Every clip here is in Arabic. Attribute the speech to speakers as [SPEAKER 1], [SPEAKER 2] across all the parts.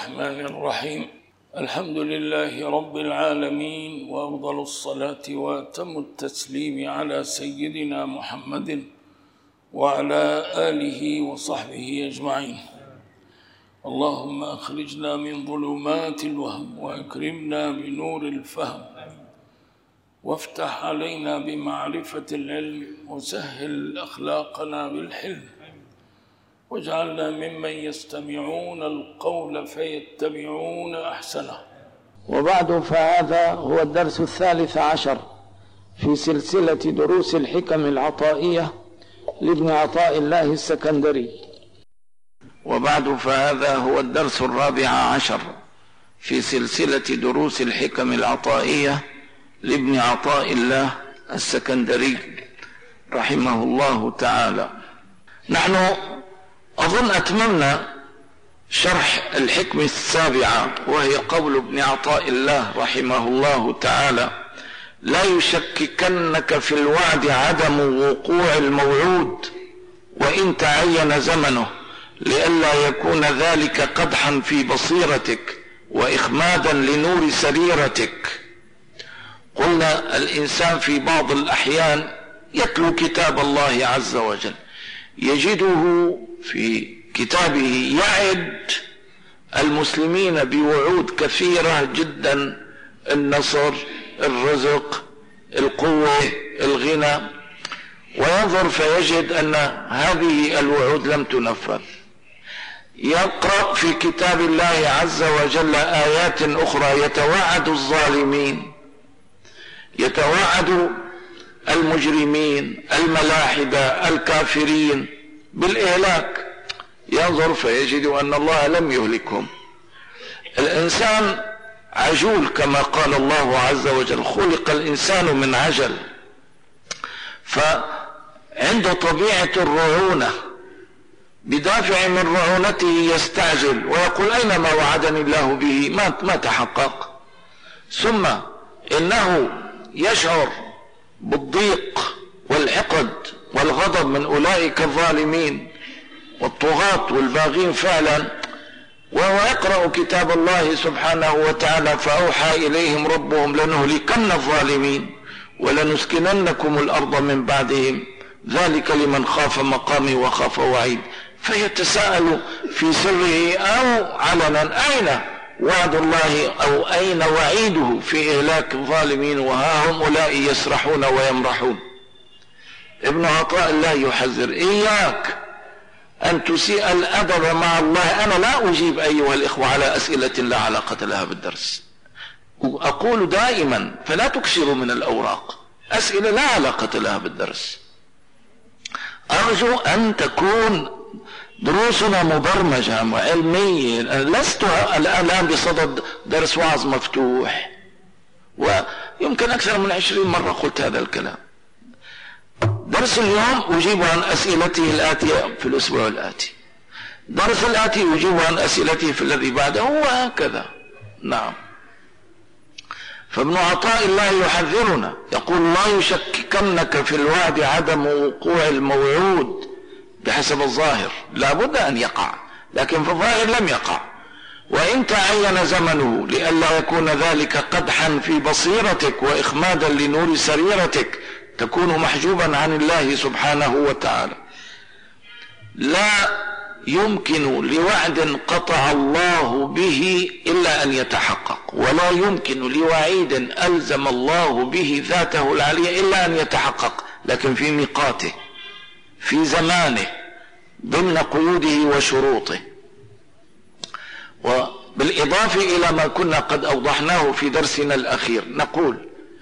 [SPEAKER 1] الرحمن الرحيم. الحمد لله رب العالمين، وأفضل الصلاة وأتم التسليم على سيدنا محمد وعلى آله وصحبه أجمعين. اللهم أخرجنا من ظلمات الوهم وأكرمنا بنور الفهم، وافتح علينا بمعرفة العلم، وسهل أخلاقنا بالحلم، واجعلنا ممن يستمعون القول فيتبعون أحسنه.
[SPEAKER 2] وبعد، فهذا هو الدرس 13 في سلسلة دروس الحكم العطائية لابن عطاء الله السكندري.
[SPEAKER 3] وبعد، فهذا هو الدرس 14 في سلسلة دروس الحكم العطائية لابن عطاء الله السكندري رحمه الله تعالى. نحن أظن أتممنا شرح الحكم 7، وهي قول ابن عطاء الله رحمه الله تعالى: لا يشككنك في الوعد عدم وقوع الموعود وإن تعين زمنه، لئلا يكون ذلك قدحا في بصيرتك وإخمادا لنور سريرتك. قلنا الإنسان في بعض الأحيان يتلو كتاب الله عز وجل، يجده في كتابه يعد المسلمين بوعود كثيرة جدا: النصر، الرزق، القوة، الغنى، وينظر فيجد أن هذه الوعود لم تنفذ. يقرأ في كتاب الله عز وجل آيات أخرى يتوعد الظالمين، يتوعد المجرمين، الملاحدة، الكافرين بالإهلاك، ينظر فيجد أن الله لم يهلكهم. الإنسان عجول كما قال الله عز وجل: خلق الإنسان من عجل. فعنده طبيعة الرعونة، بدافع من رعونته يستعجل ويقول: أين ما وعدني الله به؟ ما تحقق. ثم إنه يشعر بالضيق والحقد والغضب من أولئك الظالمين والطغاة والباغين فعلا، وهو يقرأ كتاب الله سبحانه وتعالى: فأوحى إليهم ربهم لنهلكن الظالمين ولنسكننكم الأرض من بعدهم ذلك لمن خاف مقامي وخاف وعيد. فيتساءل في سره أو علنا: أين وعد الله أو أين وعيده في إهلاك الظالمين وها هم أولئك يسرحون ويمرحون؟ ابن عطاء الله يحذر: إياك أن تسيء الأدب مع الله. أنا لا أجيب أيها الإخوة على أسئلة لا علاقة لها بالدرس، أقول دائما فلا تكسروا من الأوراق أسئلة لا علاقة لها بالدرس. أرجو أن تكون دروسنا مبرمجة وعلمية. لست الآن بصدد درس وعظ مفتوح، ويمكن أكثر من 20 مرة قلت هذا الكلام. درس اليوم أجيب عن أسئلته الآتية في الأسبوع الآتي، درس الآتي أجيب عن أسئلته في الذي بعده، وهكذا. نعم. فابن عطاء الله يحذرنا، يقول: لا يشككنك في الوعد عدم وقوع الموعود بحسب الظاهر. لا بد أن يقع، لكن في الظاهر لم يقع. وإن تعين زمنه، لئلا يكون ذلك قدحا في بصيرتك وإخمادا لنور سريرتك، تكون محجوبا عن الله سبحانه وتعالى. لا يمكن لوعد قطع الله به إلا أن يتحقق، ولا يمكن لوعيد ألزم الله به ذاته العليا إلا أن يتحقق، لكن في ميقاته، في زمانه، ضمن قيوده وشروطه. وبالإضافة إلى ما كنا قد أوضحناه في درسنا الأخير، نقول: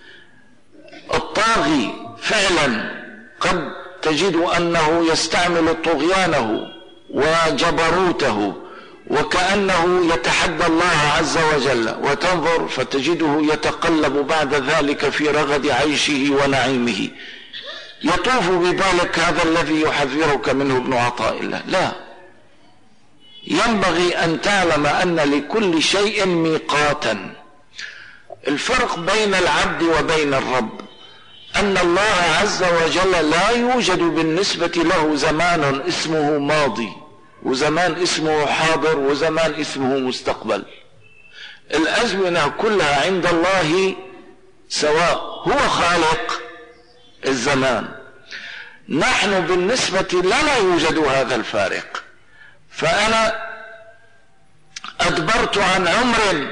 [SPEAKER 3] الطاغي فعلا قد تجد أنه يستعمل طغيانه وجبروته وكأنه يتحدى الله عز وجل، وتنظر فتجده يتقلب بعد ذلك في رغد عيشه ونعيمه. يطوف ببالك هذا الذي يحذرك منه ابن عطاء الله. لا، ينبغي أن تعلم أن لكل شيء ميقاتا. الفرق بين العبد وبين الرب أن الله عز وجل لا يوجد بالنسبة له زمان اسمه ماضي وزمان اسمه حاضر وزمان اسمه مستقبل. الأزمنة كلها عند الله سواء، هو خالق الزمان. نحن بالنسبة لنا يوجد هذا الفارق. فأنا أدبرت عن عمر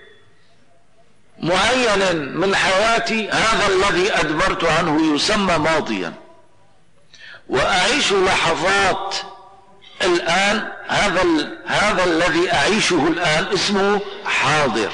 [SPEAKER 3] معين من حياتي، هذا الذي أدبرت عنه يسمى ماضيا، وأعيش لحظات الآن، هذا الذي أعيشه الآن اسمه حاضر،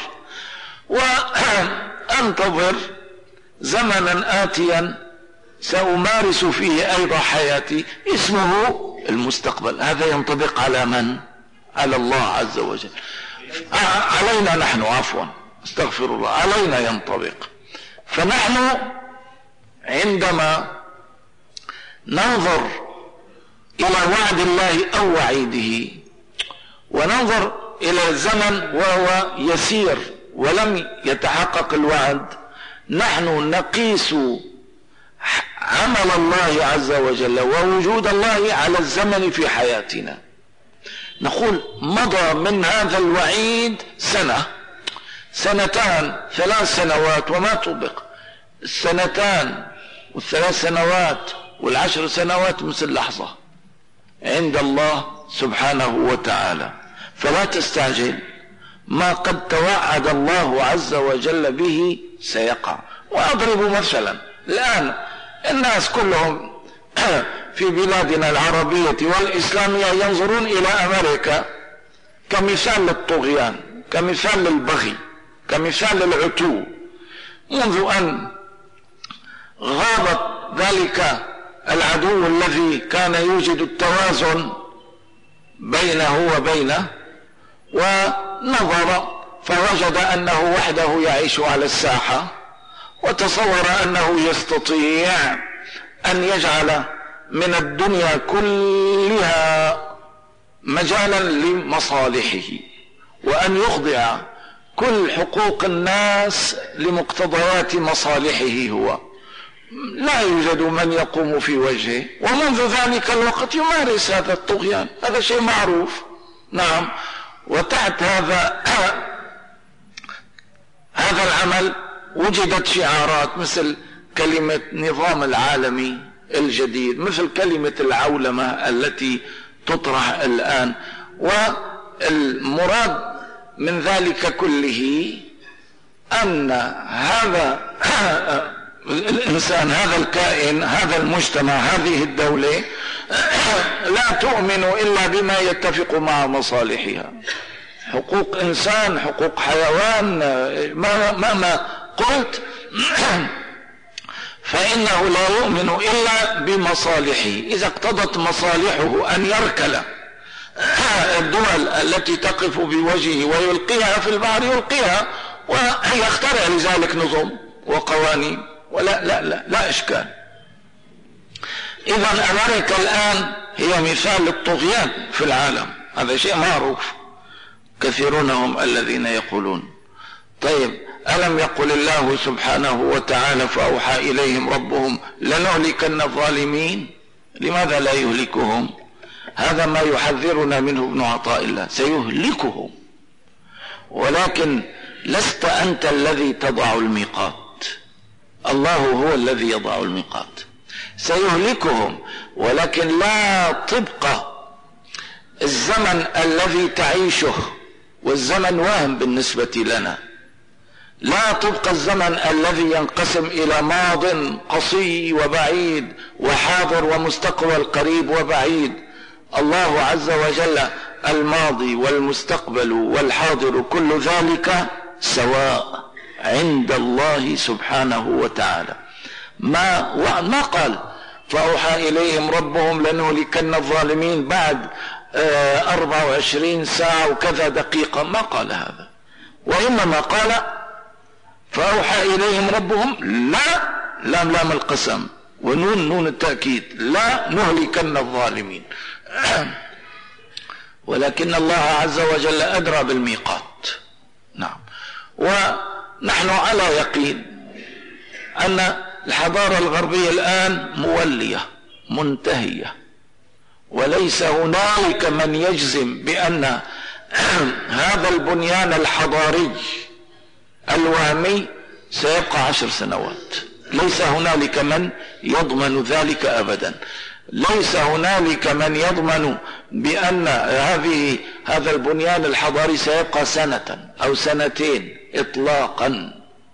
[SPEAKER 3] وأنتظر زمنا آتيا سأمارس فيه أيضا حياتي اسمه المستقبل. هذا ينطبق على من؟ على الله عز وجل. علينا نحن، عفوا استغفر الله، علينا ينطبق. فنحن عندما ننظر إلى وعد الله أو وعيده وننظر إلى الزمن وهو يسير ولم يتحقق الوعد، نحن نقيس عمل الله عز وجل ووجود الله على الزمن في حياتنا. نقول مضى من هذا الوعيد سنة، سنتان، 3 سنوات وما طبق. السنتان والثلاث سنوات والعشر سنوات مثل لحظة عند الله سبحانه وتعالى. فلا تستعجل، ما قد توعد الله عز وجل به سيقع. وأضرب مثلا، الآن الناس كلهم في بلادنا العربية والإسلامية ينظرون إلى أمريكا كمثال للطغيان، كمثال للبغي، كمثال للعتو. منذ أن غاب ذلك العدو الذي كان يوجد التوازن بينه وبينه، ونظر فوجد أنه وحده يعيش على الساحة، وتصور أنه يستطيع أن يجعل من الدنيا كلها مجالا لمصالحه، وأن يخضع كل حقوق الناس لمقتضيات مصالحه هو. لا يوجد من يقوم في وجهه، ومنذ ذلك الوقت يمارس هذا الطغيان، هذا شيء معروف. نعم. وتحت هذا العمل وجدت شعارات مثل كلمة نظام العالمي الجديد، مثل كلمة العولمة التي تطرح الآن. والمراد من ذلك كله أن هذا الإنسان، هذا الكائن، هذا المجتمع، هذه الدولة لا تؤمن إلا بما يتفق مع مصالحها. حقوق إنسان، حقوق حيوان، مهما قلت فإنه لا يؤمن إلا بمصالحه. إذا اقتضت مصالحه أن يركل الدول التي تقف بوجهه ويلقيها في البحر يلقيها، ويخترع لذلك نظم وقوانين، ولا لا لا لا إشكال. إذا أمريكا الآن هي مثال للطغيان في العالم، هذا شيء معروف. كثيرون هم الذين يقولون. طيب، ألم يقل الله سبحانه وتعالى فأوحى إليهم ربهم لنهلكن الظالمين؟ لماذا لا يهلكهم؟ هذا ما يحذرنا منه ابن عطاء الله، سيهلكهم، ولكن لست أنت الذي تضع الميقات، الله هو الذي يضع الميقات. سيهلكهم، ولكن لا طبق الزمن الذي تعيشه، والزمن وهم بالنسبة لنا، لا طبق الزمن الذي ينقسم إلى ماض قصي وبعيد وحاضر ومستقبل قريب وبعيد. الله عز وجل الماضي والمستقبل والحاضر كل ذلك سواء عند الله سبحانه وتعالى. ما قال فأوحى إليهم ربهم لنهلكن الظالمين بعد 24 ساعة وكذا دقيقة، ما قال هذا، وإنما قال فأوحى إليهم ربهم، لا، لام القسم ونون التأكيد، لا نهلكن الظالمين. ولكن الله عز وجل أدرى بالميقات. نعم. ونحن على يقين أن الحضارة الغربية الآن مولية منتهية، وليس هنالك من يجزم بأن هذا البنيان الحضاري الوهمي سيبقى 10 سنوات. ليس هنالك من يضمن ذلك أبدا. ليس هنالك من يضمن بأن هذا البنيان الحضاري سيبقى 1 سنة أو 2 إطلاقا.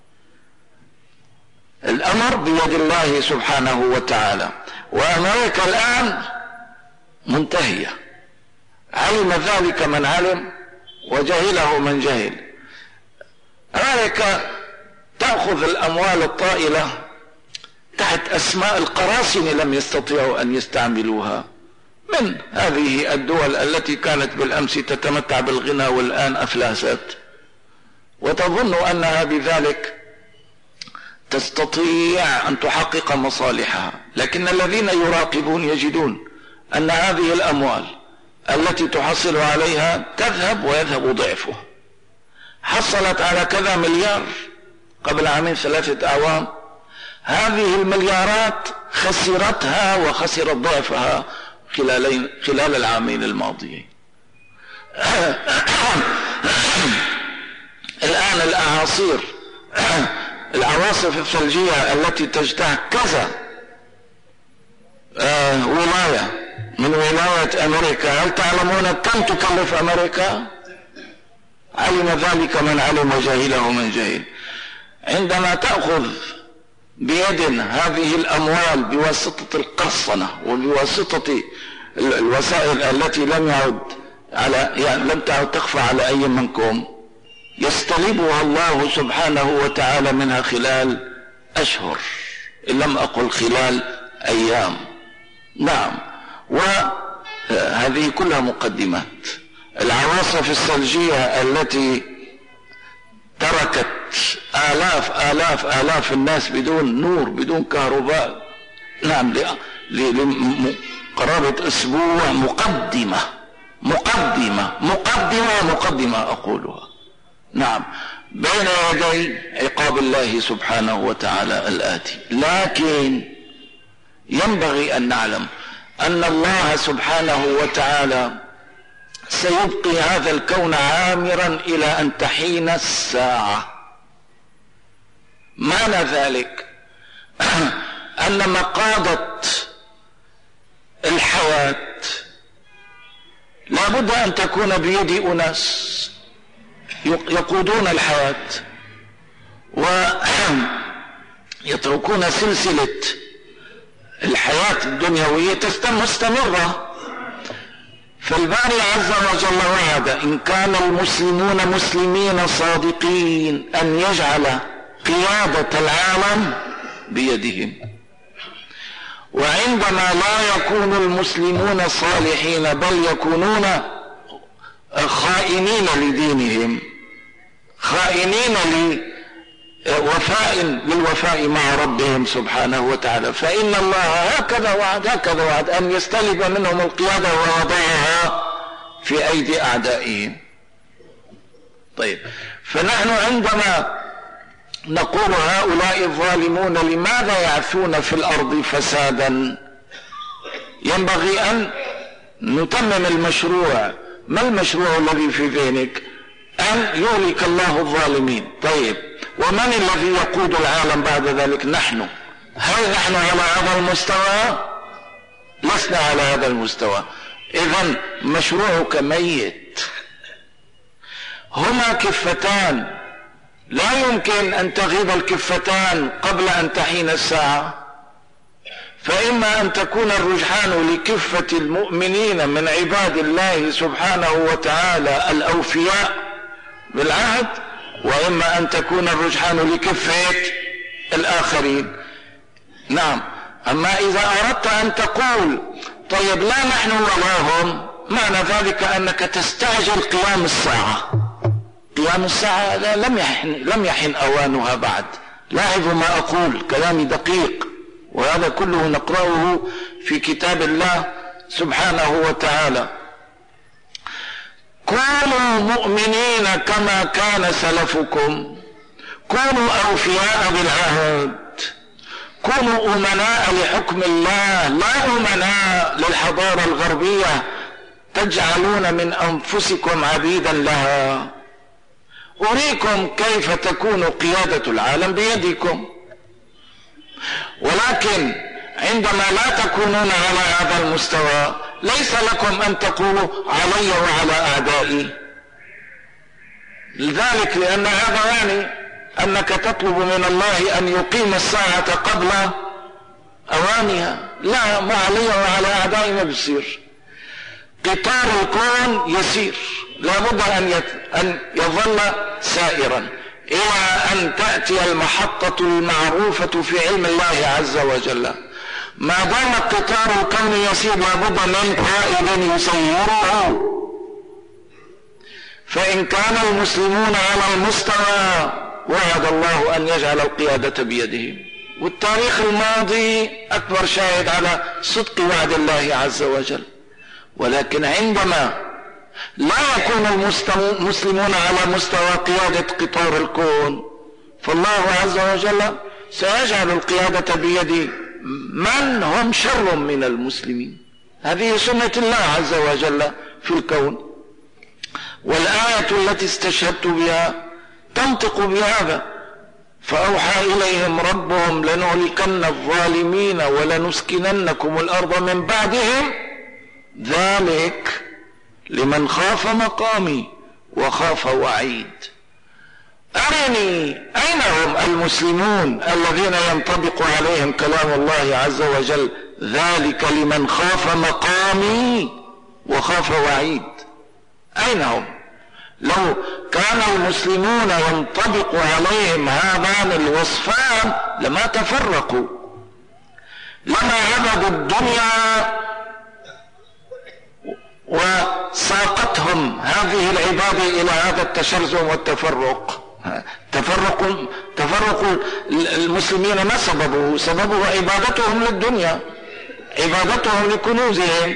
[SPEAKER 3] الأمر بيد الله سبحانه وتعالى. وأمريكا الآن منتهية، علم ذلك من علم وجهله من جهل. أمريكا تأخذ الأموال الطائلة تحت أسماء القراصنة لم يستطيعوا أن يستعملوها من هذه الدول التي كانت بالأمس تتمتع بالغنى والآن أفلست، وتظن أنها بذلك تستطيع أن تحقق مصالحها. لكن الذين يراقبون يجدون أن هذه الأموال التي تحصل عليها تذهب ويذهب ضعفها. حصلت على كذا مليار قبل 2-3 أعوام، هذه المليارات خسرتها وخسرت ضعفها خلال العامين الماضيين. الآن الأعاصير العواصف الثلجية التي تجتاح كذا ولاية من ولايات أمريكا، هل تعلمون كم تكلف أمريكا؟ علم ذلك من علم وجهله من جهل. عندما تأخذ بيد هذه الأموال بواسطة القرصنة وبواسطة الوسائل التي لم تعد تخفى على أي منكم، يستلبها الله سبحانه وتعالى منها خلال أشهر إن لم أقل خلال أيام. نعم، وهذه كلها مقدمات. العواصف الثلجية التي تركت آلاف الناس بدون نور بدون كهرباء، نعم، لقرابة أسبوع. مقدمة أقولها، نعم، بين يدي عقاب الله سبحانه وتعالى الآتي. لكن ينبغي أن نعلم أن الله سبحانه وتعالى سيبقي هذا الكون عامرا إلى أن تحين الساعة. معنى ذلك أن مقادة الحياة لا بد أن تكون بيد أناس يقودون الحياة ويتركون سلسلة الحياة الدنيوية مستمرة. فالباري عز وجل وعد إن كان المسلمون مسلمين صادقين أن يجعل قيادة العالم بيدهم. وعندما لا يكون المسلمون صالحين بل يكونون خائنين لدينهم، خائنين للوفاء مع ربهم سبحانه وتعالى، فإن الله هكذا وعد أن يستلب منهم القيادة ويضعها في أيدي أعدائهم. طيب، فنحن عندما نقول هؤلاء الظالمون لماذا يعثون في الأرض فسادا، ينبغي أن نتمم المشروع. ما المشروع الذي في ذهنك؟ أن يهلك الله الظالمين. طيب، ومن الذي يقود العالم بعد ذلك؟ نحن. هل نحن على هذا المستوى؟ لسنا على هذا المستوى. إذن مشروعك ميت. هما كفتان، لا يمكن أن تغيب الكفتان قبل أن تحين الساعة. فإما أن تكون الرجحان لكفة المؤمنين من عباد الله سبحانه وتعالى الأوفياء بالعهد، وإما أن تكون الرجحان لكفة الآخرين. نعم. أما إذا أردت أن تقول طيب لا نحن ولا هم، معنى ذلك أنك تستعجل قيام الساعة. قيام الساعة لم يحن أوانها بعد. لاحظوا ما أقول، كلامي دقيق، وهذا كله نقرأه في كتاب الله سبحانه وتعالى. كونوا مؤمنين كما كان سلفكم، كونوا أوفياء بالعهد، كونوا أمناء لحكم الله لا أمناء للحضارة الغربية تجعلون من أنفسكم عبيدا لها. أريكم كيف تكون قيادة العالم بيدكم، ولكن عندما لا تكونون على هذا المستوى ليس لكم أن تقولوا علي وعلى أعدائي. لذلك لأن هذا يعني أنك تطلب من الله أن يقيم الساعة قبل أوانها. لا، ما علي وعلى أعدائي ما بيصير. قطار الكون يسير، لابد أن يظل سائرا إلى أن تأتي المحطة المعروفة في علم الله عز وجل. ما دام قطار الكون يسير لابد من قائد يسيره. فإن كان المسلمون على المستوى وعد الله أن يجعل القيادة بيدهم، والتاريخ الماضي أكبر شاهد على صدق وعد الله عز وجل. ولكن عندما لا يكون المسلمون على مستوى قيادة قطار الكون فالله عز وجل سيجعل القيادة بيد من هم شر من المسلمين. هذه سنة الله عز وجل في الكون، والآية التي استشهدت بها تنطق بهذا. فأوحى إليهم ربهم لنهلكن الظالمين ولنسكننكم الأرض من بعدهم ذلك لمن خاف مقامي وخاف وعيد. أرني أين هم المسلمون الذين ينطبق عليهم كلام الله عز وجل ذلك لمن خاف مقامي وخاف وعيد؟ أين هم؟ لو كان المسلمون ينطبق عليهم هذان الوصفان لما تفرقوا، لما عبدوا الدنيا وساقتهم هذه العبادة إلى هذا التشرذم والتفرق. تفرق المسلمين ما سببه؟ سببه عبادتهم للدنيا، عبادتهم لكنوزهم.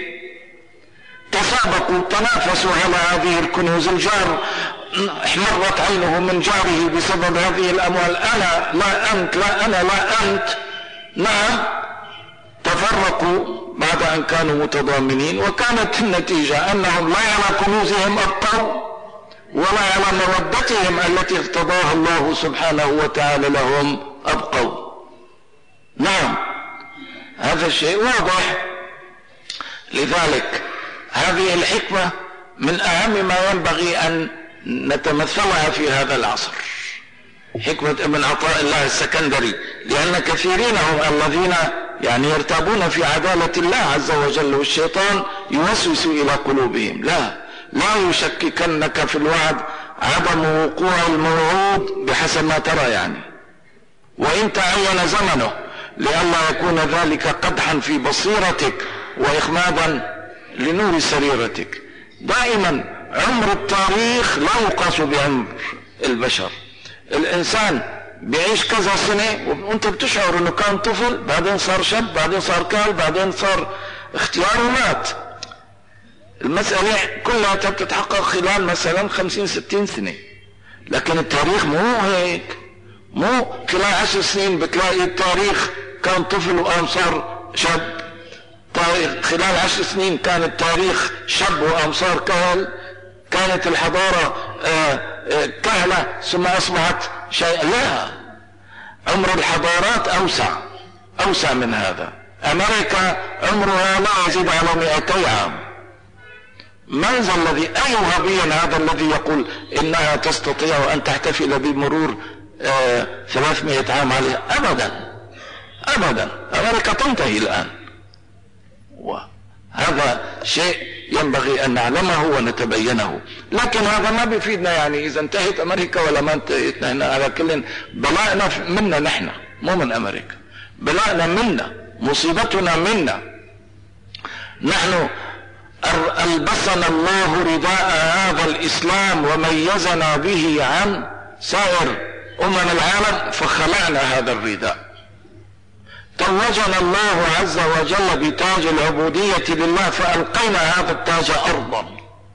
[SPEAKER 3] تسابقوا، تنافسوا على هذه الكنوز. الجار احمرت عينه من جاره بسبب هذه الأموال، أنا لا أنت، لا أنا لا أنت. نعم، تفرقوا بعد أن كانوا متضامنين، وكانت النتيجة أنهم لا على كنوزهم أبقوا ولا على مودتهم التي ارتضاها الله سبحانه وتعالى لهم أبقوا. نعم، هذا الشيء واضح. لذلك هذه الحكمة من أهم ما ينبغي أن نتمثلها في هذا العصر، حكمة ابن عطاء الله السكندري. لأن كثيرين هم الذين يعني يرتابون في عدالة الله عز وجل، والشيطان يوسوس إلى قلوبهم. لا يشككنك في الوعد عدم وقوع الموعود بحسب ما ترى يعني، وإن تعين زمنه، لئلا يكون ذلك قدحا في بصيرتك وإخمادا لنور سريرتك. دائما عمر التاريخ لا يقاس بعمر البشر. الإنسان بيعيش كذا سنة وانت بتشعر انه كان طفل، بعدين صار شاب، بعدين صار كال، بعدين صار اختيار ومات. المسألة كلها تتحقق خلال مثلا 50-60 سنة. لكن التاريخ مو هيك، مو خلال 10 سنين بتلاقي التاريخ كان طفل وقام صار شاب، خلال 10 سنين كان التاريخ شاب وقام صار كهل، كانت الحضارة كهلة ثم أصبحت شيء. لا، عمر الحضارات أوسع من هذا. أمريكا عمرها لا يزيد على 200 عام. من ذا الذي، أي وهابي هذا الذي يقول إنها تستطيع أن تحتفل بمرور 300 عام عليها؟ أبدا، أمريكا تنتهي الآن. وهذا شيء ينبغي أن نعلمه ونتبينه. لكن هذا ما بيفيدنا يعني إذا انتهت أمريكا ولا ما انتهت. نحن على كل بلاءنا منا، نحن مو من أمريكا. بلاءنا منا، مصيبتنا منا نحن. ألبسنا الله رداء هذا الإسلام وميزنا به عن سائر العالم فخلعنا هذا الرداء. توجنا الله عز وجل بتاج العبودية لله فألقينا هذا التاج أرضا.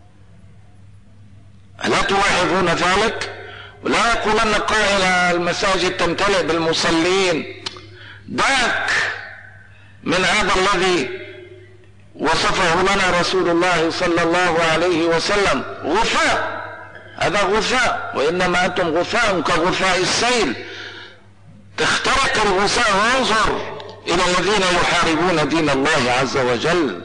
[SPEAKER 3] ألا تلاحظون ذلك؟ ولا يقولن قائل المساجد تمتلئ بالمصلين. ذاك من هذا الذي وصفه لنا رسول الله صلى الله عليه وسلم غثاء. هذا غثاء، وإنما أنتم غثاء كغثاء السيل، تخترق الغثاء. وانظر إلى الذين يحاربون دين الله عز وجل،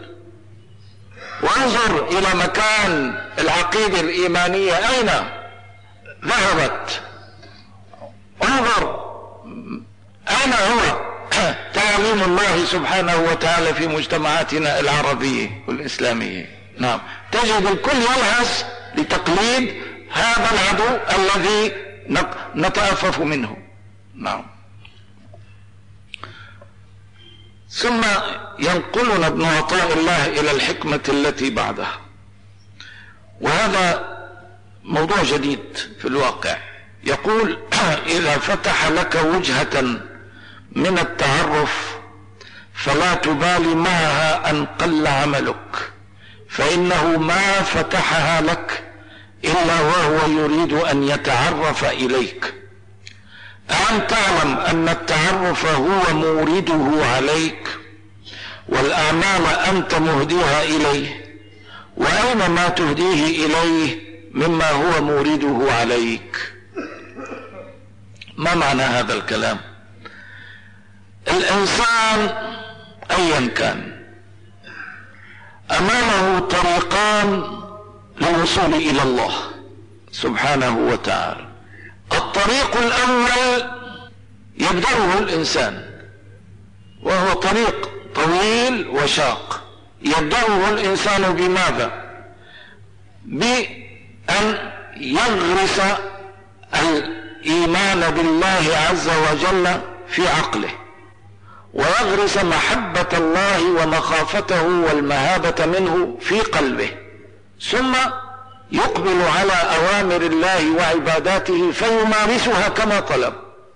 [SPEAKER 3] وانظر إلى مكان العقيدة الإيمانية أين ذهبت. انظر أين هو تعليم الله سبحانه وتعالى في مجتمعاتنا العربية والإسلامية. نعم، تجد الكل يلهث لتقليد هذا العدو الذي نتأفف منه. نعم. ثم ينقلنا ابن عطاء الله إلى الحكمة التي بعدها، وهذا موضوع جديد في الواقع. يقول: إذا فتح لك وجهة من التعرف فلا تبالي معها أن قل عملك، فإنه ما فتحها لك إلا وهو يريد أن يتعرف إليك. ألم تعلم أن التعرف هو مورده عليك، والأعمال أنت مهديها إليه، وأين ما تهديه إليه مما هو مورده عليك؟ ما معنى هذا الكلام؟ الإنسان أيا كان أمامه طريقان للوصول إلى الله سبحانه وتعالى. الطريق الأول يبدأه الإنسان، وهو طريق طويل وشاق. يبدأه الإنسان بماذا؟ بأن يغرس الإيمان بالله عز وجل في عقله، ويغرس محبة الله ومخافته والمهابة منه في قلبه، ثم يقبل على أوامر الله وعباداته فيمارسها كما طلب،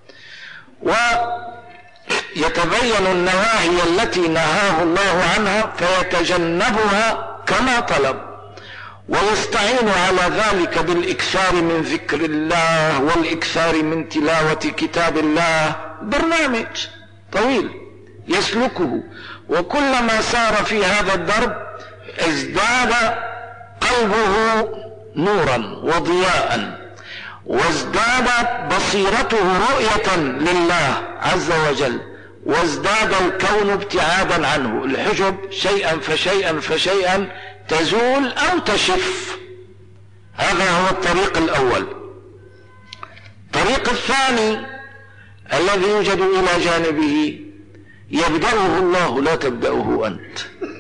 [SPEAKER 3] ويتبين النواهي التي نهاه الله عنها فيتجنبها كما طلب، ويستعين على ذلك بالإكثار من ذكر الله والإكثار من تلاوة كتاب الله. برنامج طويل يسلكه، وكلما سار في هذا الدرب ازداد قلبه نورا وضياء، وازدادت بصيرته رؤية لله عز وجل، وازداد الكون ابتعادا عنه. الحجب شيئا فشيئا فشيئا تزول أو تشف. هذا هو الطريق الأول. الطريق الثاني الذي يوجد إلى جانبه يبدأه الله، لا تبدأه أنت.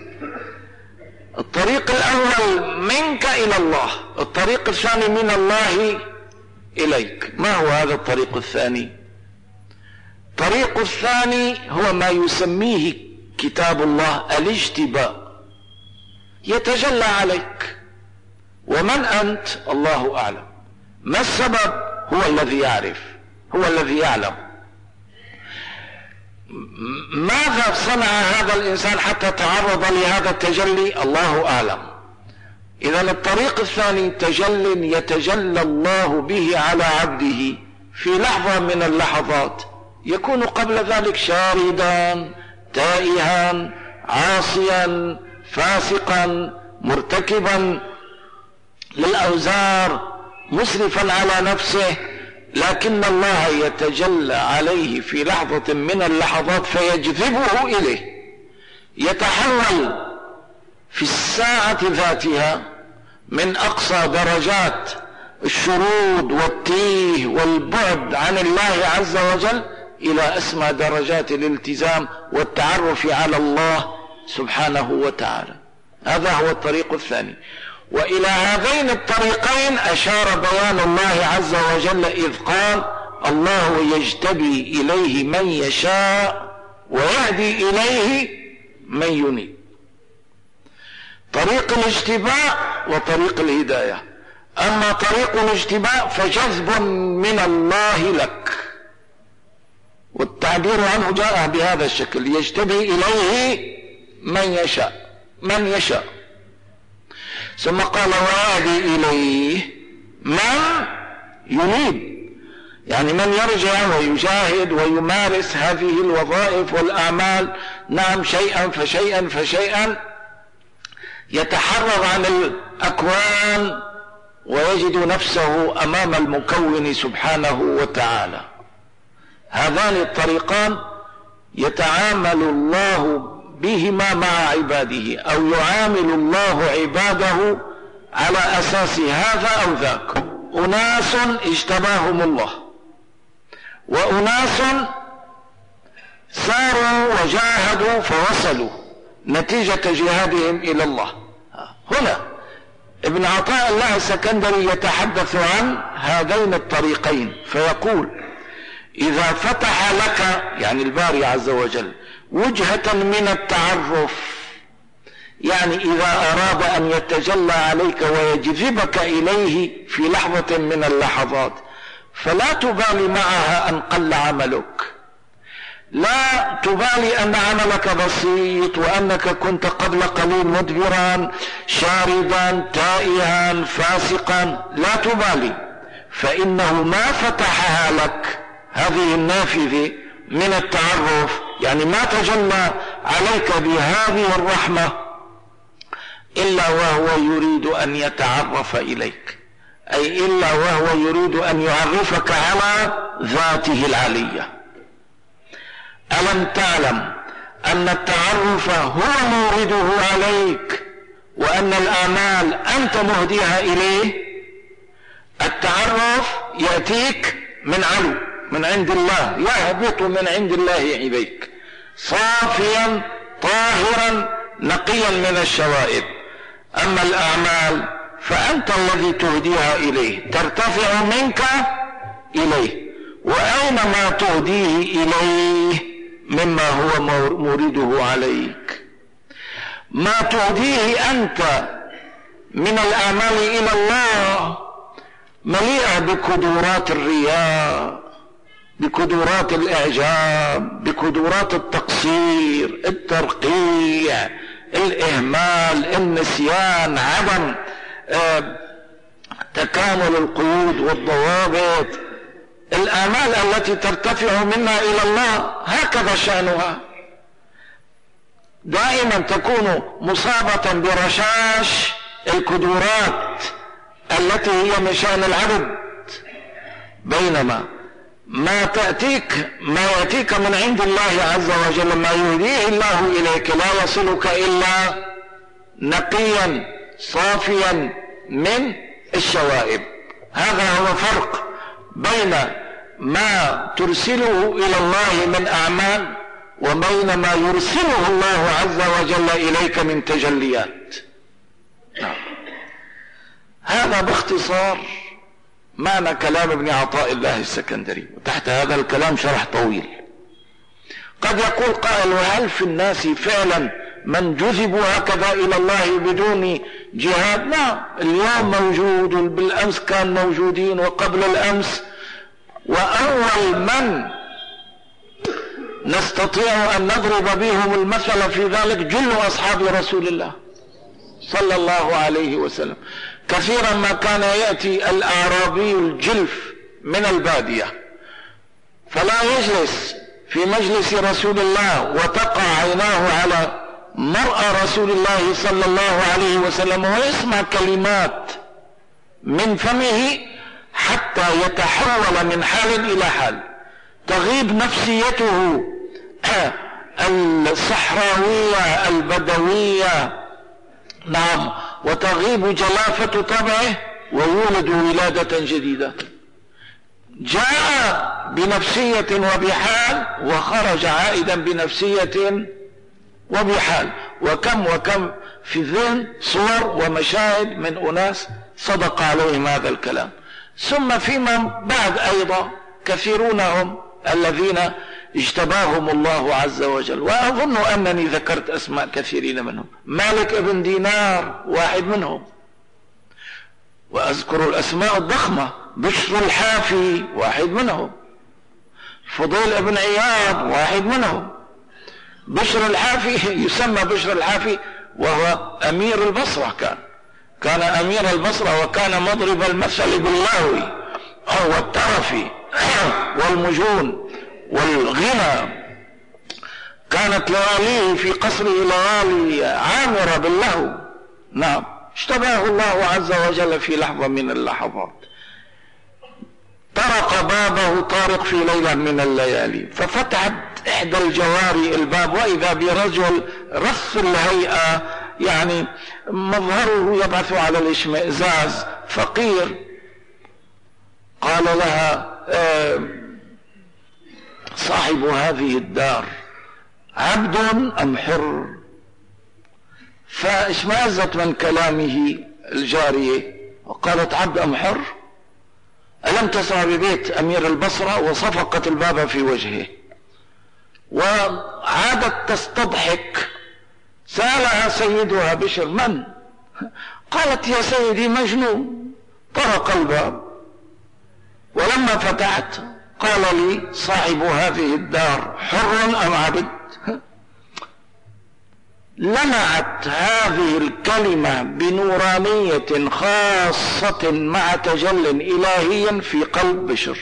[SPEAKER 3] الطريق الأول منك إلى الله، الطريق الثاني من الله إليك. ما هو هذا الطريق الثاني؟ الطريق الثاني هو ما يسميه كتاب الله الاجتباء، يتجلى عليك. ومن أنت؟ الله أعلم. ما السبب؟ هو الذي يعرف، هو الذي يعلم. ماذا صنع هذا الإنسان حتى تعرض لهذا التجلي؟ الله أعلم. إذا الطريق الثاني تجل يتجلى الله به على عبده في لحظة من اللحظات، يكون قبل ذلك شاردا تائها عاصيا فاسقا مرتكبا للأوزار مسرفا على نفسه، لكن الله يتجلى عليه في لحظة من اللحظات فيجذبه إليه، يتحول في الساعة ذاتها من أقصى درجات الشرود والتيه والبعد عن الله عز وجل إلى أسمى درجات الالتزام والتعرف على الله سبحانه وتعالى. هذا هو الطريق الثاني. وإلى هذين الطريقين أشار بيان الله عز وجل إذ قال: الله يجتبي إليه من يشاء ويهدي إليه من ينيب. طريق الاجتباء وطريق الهداية. أما طريق الاجتباء فجذب من الله لك، والتعبير عنه جاء بهذا الشكل: يجتبي إليه من يشاء، من يشاء. ثم قال: ويهدي إليه من ينيب. يعني من يرجع ويجاهد ويمارس هذه الوظائف والأعمال، نعم، شيئا فشيئا فشيئا يتحرر عن الأكوان ويجد نفسه أمام المكون سبحانه وتعالى. هذان الطريقان يتعامل الله بهما مع عباده، أو يعامل الله عباده على أساس هذا أو ذاك. أناس اجتباهم الله، وأناس ساروا وجاهدوا فوصلوا نتيجة جهادهم إلى الله. هنا ابن عطاء الله السكندري يتحدث عن هذين الطريقين فيقول: إذا فتح لك، يعني الباري عز وجل، وجهة من التعرف، يعني إذا أراد أن يتجلى عليك ويجذبك إليه في لحظة من اللحظات، فلا تبالي معها أن قل عملك، لا تبالي أن عملك بسيط وأنك كنت قبل قليل مدبرا شاردا تائها فاسقا، لا تبالي، فإنه ما فتحها لك هذه النافذة من التعرف، يعني ما تجلى عليك بهذه الرحمة إلا وهو يريد أن يتعرف إليك، أي إلا وهو يريد أن يعرفك على ذاته العلية. ألم تعلم أن التعرف هو مورده عليك، وأن الآمال أنت مهديها إليه؟ التعرف يأتيك من علو، من عند الله، يهبط من عند الله إليك صافيا طاهرا نقيا من الشوائب. أما الأعمال فأنت الذي تهديها إليه، ترتفع منك إليه، وأينما تهديه إليه مما هو مريده عليك. ما تهديه أنت من الأعمال إلى الله مليئة بكدورات الرياء، بكدورات الإعجاب، بكدورات التقصير، الترقيع، الإهمال، النسيان، عدم تكامل القيود والضوابط. الآمال التي ترتفع منا إلى الله هكذا شأنها، دائما تكون مصابة برشاش الكدورات التي هي من شأن العبد، بينما ما يأتيك من عند الله عز وجل، ما يهديه الله إليك، لا يصلك إلا نقيا صافيا من الشوائب. هذا هو فرق بين ما ترسله إلى الله من أعمال وبين ما يرسله الله عز وجل إليك من تجليات. هذا باختصار معنى كلام ابن عطاء الله السكندري، وتحت هذا الكلام شرح طويل. قد يقول قائل: وهل في الناس فعلا من جذبوا هكذا إلى الله بدون جهاد؟ نعم، اليوم موجود، بالأمس كان موجودين، وقبل الأمس. وأول من نستطيع أن نضرب بهم المثل في ذلك جل أصحاب رسول الله صلى الله عليه وسلم. كثيرا ما كان يأتي الأعرابي الجلف من البادية فلا يجلس في مجلس رسول الله وتقع عيناه على مرأى رسول الله صلى الله عليه وسلم ويسمع كلمات من فمه حتى يتحول من حال إلى حال، تغيب نفسيته الصحراوية البدوية، نعم، وتغيب جلافة طبعه ويولد ولادة جديدة. جاء بنفسية وبحال وخرج عائدا بنفسية وبحال. وكم في الذهن صور ومشاهد من أناس صدق عليهم هذا الكلام. ثم فيما بعد أيضا كثيرون هم الذين اجتباهم الله عز وجل، وأظن أنني ذكرت أسماء كثيرين منهم. مالك ابن دينار واحد منهم، وأذكر الأسماء الضخمة. بشر الحافي واحد منهم، فضيل ابن عياض واحد منهم. بشر الحافي يسمى بشر الحافي وهو أمير البصرة، كان أمير البصرة، وكان مضرب المثل باللهو أو الترفي والمجون والغنى. كانت لياليه في قصره ليالي عامرة باللهو. نعم، اشتباه الله عز وجل في لحظة من اللحظات، طرق بابه طارق في ليلة من الليالي، ففتحت إحدى الجواري الباب، وإذا برجل رث الهيئة، يعني مظهره يبعث على الاشمئزاز، فقير. قال لها صاحب هذه الدار عبد أم حر؟ فاشمأزت من كلامه الجارية وقالت عبد أم حر؟ ألم تسمع ببيت أمير البصرة؟ وصفقت الباب في وجهه وعادت تستضحك. سألها سيدها بشر من؟ قالت يا سيدي مجنون. طرق الباب، ولما فتحت قال لي صاحب هذه الدار حر أم عبد؟ لمعت هذه الكلمة بنورانية خاصة مع تجل إلهي في قلب بشر،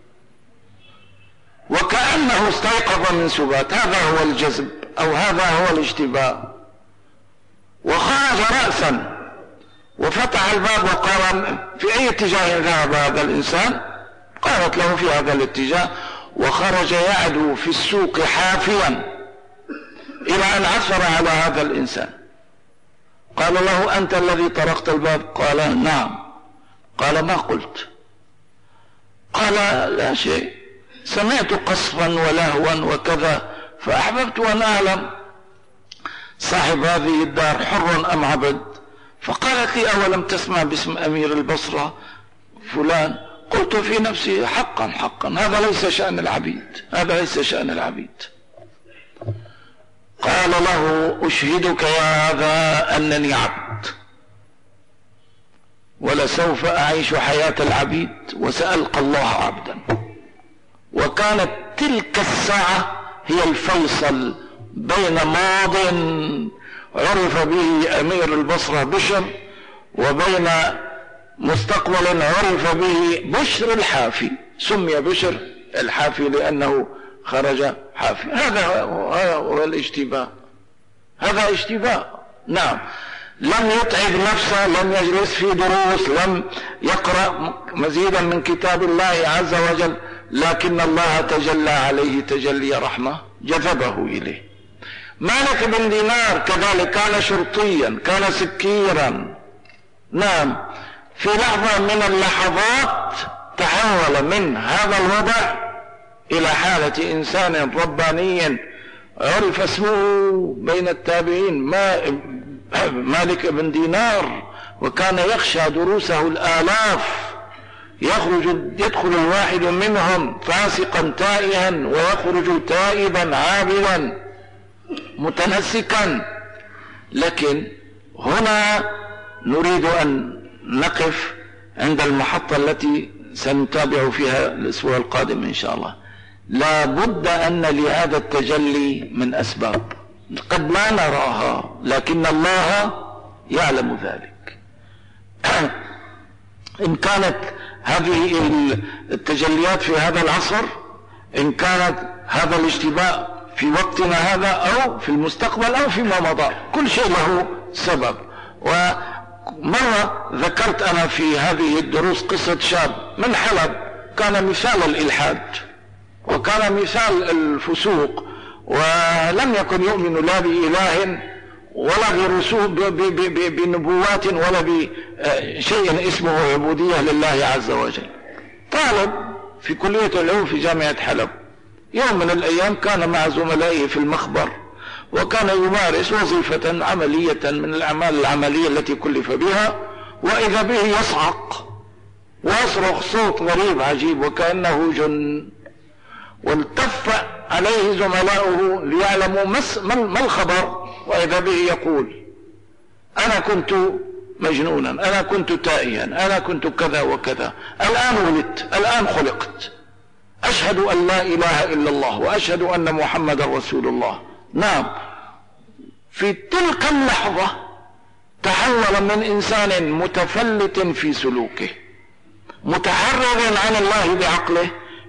[SPEAKER 3] وكأنه استيقظ من سبات. هذا هو الجذب، أو هذا هو الاشتباه. وخرج رأسا وفتح الباب وقال في أي اتجاه ذهب هذا الإنسان؟ قالت له في هذا الاتجاه. وخرج يعدو في السوق حافيا إلى أن عثر على هذا الإنسان. قال له أنت الذي طرقت الباب؟ قال نعم. قال ما قلت؟ قال لا شيء، سمعت قصفا ولهوا وكذا، فأحببت أن أعلم صاحب هذه الدار حر أم عبد. فقالت لي أولم تسمع باسم أمير البصرة فلان؟ قلت في نفسي حقا حقا هذا ليس شأن العبيد، هذا ليس شأن العبيد. قال له أشهدك يا هذا أنني عبد، ولسوف أعيش حياة العبيد وسألقى الله عبدا. وكانت تلك الساعة هي الفيصل بين ماض عرف به أمير البصرة بشر، وبين مستقبل عرف به بشر الحافي. سمي بشر الحافي لأنه خرج حافي. هذا هو الاشتباه، هذا اشتباه. نعم، لم يتعب نفسه، لم يجلس في دروس، لم يقرأ مزيدا من كتاب الله عز وجل، لكن الله تجلى عليه تجلي رحمة جذبه إليه. مالك بن دينار كذلك كان شرطيا، كان سكيرا. نعم، في لحظة من اللحظات تحول من هذا الوضع إلى حالة إنسان رباني عرف اسمه بين التابعين مالك بن دينار، وكان يخشى دروسه الآلاف. يدخل الواحد منهم فاسقا تائها، ويخرج تائبا عابدا متنسكا. لكن هنا نريد أن نقف عند المحطة التي سنتابع فيها الأسبوع القادم إن شاء الله. لا بد أن لهذا التجلي من أسباب قد لا نراها، لكن الله يعلم ذلك. إن كانت هذه التجليات في هذا العصر، إن كانت هذا الاشتباه في وقتنا هذا أو في المستقبل أو فيما مضى، كل شيء له سبب. ومرة ذكرت أنا في هذه الدروس قصة شاب من حلب كان مثال الإلحاد وكان مثال الفسوق، ولم يكن يؤمن لا بإله ولا بنبوات ولا بشيء اسمه عبودية لله عز وجل. طالب في كلية العلوم في جامعة حلب. يوم من الأيام كان مع زملائه في المخبر، وكان يمارس وظيفة عملية من الأعمال العملية التي كلف بها، وإذا به يصعق ويصرخ صوت غريب عجيب وكأنه جن. والتف عليه زملاؤه ليعلموا ما الخبر، وإذا به يقول أنا كنت مجنونا، أنا كنت تائها، أنا كنت كذا وكذا، الآن ولدت، الآن خلقت، أشهد أن لا إله إلا الله وأشهد أن محمد رسول الله. نعم، في تلك اللحظة تحول من إنسان متفلت في سلوكه متحرر عن الله بعقله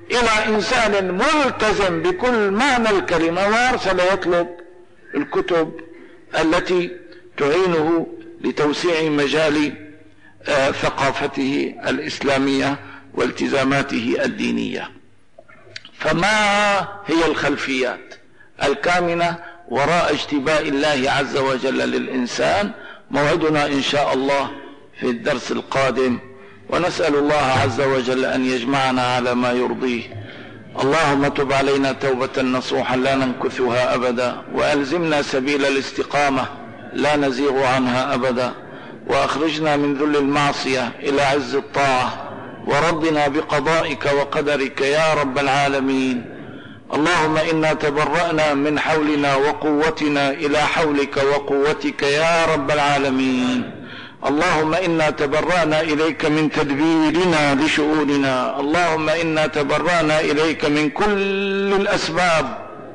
[SPEAKER 3] إلى إنسان ملتزم بكل معنى الكلمة، وأرسل يطلب الكتب التي تعينه لتوسيع مجال ثقافته الإسلامية والتزاماته الدينية. فما هي الخلفيات الكامنة وراء اجتباء الله عز وجل للإنسان؟ موعدنا إن شاء الله في الدرس القادم، ونسأل الله عز وجل أن يجمعنا على ما يرضيه. اللهم تب علينا توبة نصوحا لا ننكثها أبدا، وألزمنا سبيل الاستقامة لا نزيغ عنها أبدا، وأخرجنا من ذل المعصية إلى عز الطاعة، وربنا بقضائك وقدرك يا رب العالمين. اللهم إنا تبرأنا من حولنا وقوتنا إلى حولك وقوتك يا رب العالمين. اللهم إنا تبرأنا إليك من تدبيرنا لشؤوننا. اللهم إنا تبرأنا إليك من كل الأسباب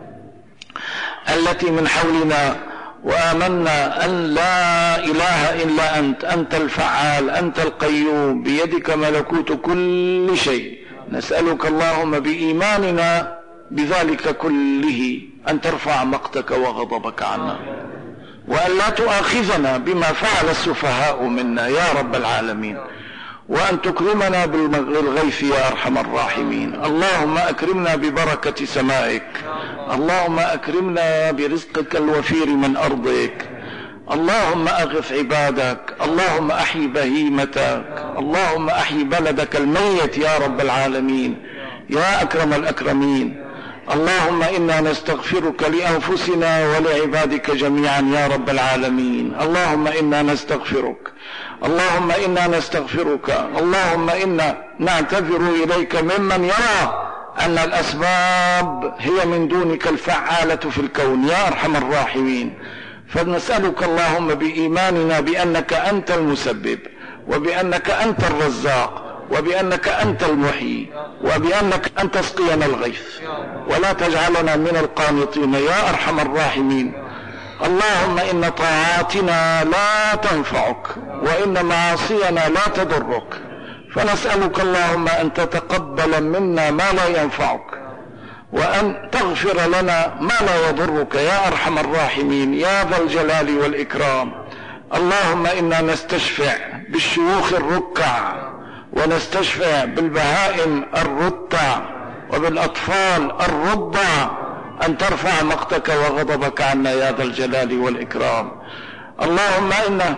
[SPEAKER 3] التي من حولنا، وآمنا أن لا إله إلا أنت، أنت الفعال، أنت القيوم، بيدك ملكوت كل شيء. نسألك اللهم بإيماننا بذلك كله أن ترفع مقتك وغضبك عنا، وأن لا تؤاخذنا بما فعل السفهاء منا يا رب العالمين، وأن تكرمنا بالغيث يا أرحم الراحمين. اللهم أكرمنا ببركة سمائك، اللهم أكرمنا برزقك الوفير من أرضك، اللهم أغث عبادك، اللهم أحي بهيمتك، اللهم أحي بلدك الميت يا رب العالمين يا أكرم الأكرمين. اللهم إنا نستغفرك لأنفسنا ولعبادك جميعا يا رب العالمين. اللهم إنا نستغفرك، اللهم إنا نستغفرك، اللهم إنا نعتذر إليك ممن يرى أن الأسباب هي من دونك الفعالة في الكون يا أرحم الراحمين. فنسألك اللهم بإيماننا بأنك أنت المسبب، وبأنك أنت الرزاق، وبأنك أنت المحيي، وبأنك أن تسقينا الغيث، ولا تجعلنا من القانطين يا أرحم الراحمين. اللهم إن طاعاتنا لا تنفعك، وإن معاصينا لا تضرك، فنسألك اللهم أن تتقبل منا ما لا ينفعك، وأن تغفر لنا ما لا يضرك يا أرحم الراحمين يا ذا الجلال والإكرام. اللهم إنا نستشفع بالشيوخ الركع، ونستشفع بالبهائم الرتع، وبالأطفال الرضع، أن ترفع مقتك وغضبك عنا يا ذا الجلال والإكرام. اللهم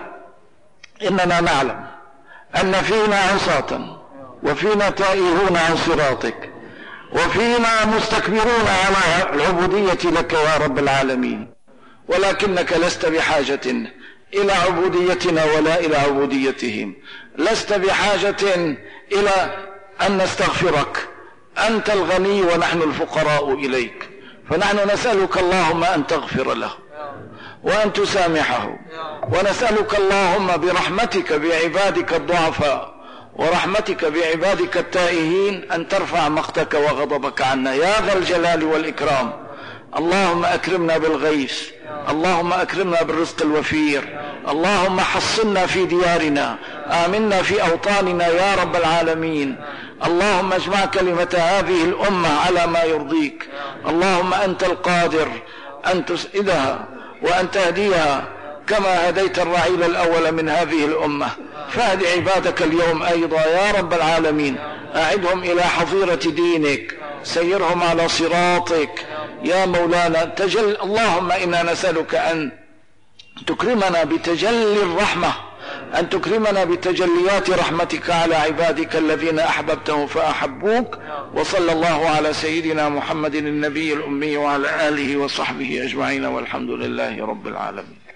[SPEAKER 3] إننا نعلم أن فينا عصاة، وفينا تائهون عن صراطك، وفينا مستكبرون على العبودية لك يا رب العالمين، ولكنك لست بحاجة إلى عبوديتنا ولا إلى عبوديتهم، لست بحاجة إلى أن نستغفرك، أنت الغني ونحن الفقراء إليك. فنحن نسألك اللهم أن تغفر له وأن تسامحه، ونسألك اللهم برحمتك بعبادك الضعفاء، ورحمتك بعبادك التائهين، أن ترفع مقتك وغضبك عنا يا ذا الجلال والإكرام. اللهم أكرمنا بالغيث، اللهم أكرمنا بالرزق الوفير، اللهم حصنا في ديارنا، آمنا في أوطاننا يا رب العالمين. اللهم اجمع كلمة هذه الأمة على ما يرضيك. اللهم أنت القادر أن تسعدها وأن تهديها كما هديت الرعيل الأول من هذه الأمة، فاهد عبادك اليوم أيضا يا رب العالمين، أعدهم إلى حظيرة دينك، سيرهم على صراطك يا مولانا. اللهم إنا نسألك أن تكرمنا بتجلي الرحمة، أن تكرمنا بتجليات رحمتك على عبادك الذين أحببتهم فأحبوك. وصلى الله على سيدنا محمد النبي الأمي وعلى آله وصحبه أجمعين، والحمد لله رب العالمين.